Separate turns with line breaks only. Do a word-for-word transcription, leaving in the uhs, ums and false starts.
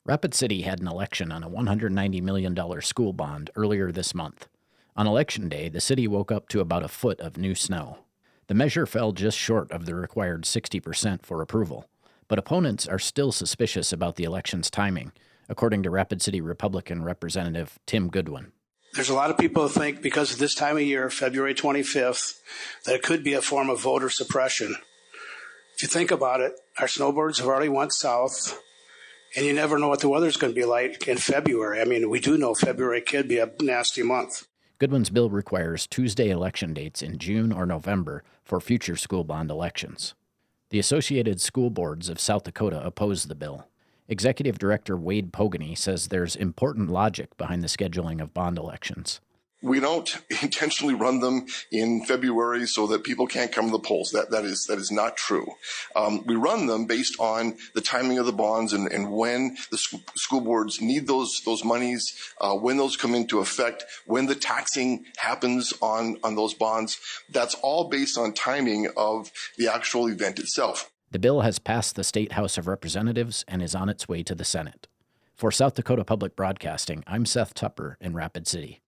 Rapid City had an election on a one hundred ninety million dollars school bond earlier this month. On Election Day, the city woke up to about a foot of new snow. The measure fell just short of the required sixty percent for approval, but opponents are still suspicious about the election's timing, according to Rapid City Republican Representative Tim Goodwin.
There's a lot of people who think because of this time of year, February twenty-fifth, that it could be a form of voter suppression. If you think about it, our snowbirds have already went south, and you never know what the weather's going to be like in February. I mean, we do know February could be a nasty month.
Goodwin's bill requires Tuesday election dates in June or November for future school bond elections. The Associated School Boards of South Dakota oppose the bill. Executive Director Wade Pogany says there's important logic behind the scheduling of bond elections.
We don't intentionally run them in February so that people can't come to the polls. That that is that is not true. Um, we run them based on the timing of the bonds and, and when the sc- school boards need those those monies, uh, when those come into effect, when the taxing happens on on those bonds. That's all based on timing of the actual event itself.
The bill has passed the State House of Representatives and is on its way to the Senate. For South Dakota Public Broadcasting, I'm Seth Tupper in Rapid City.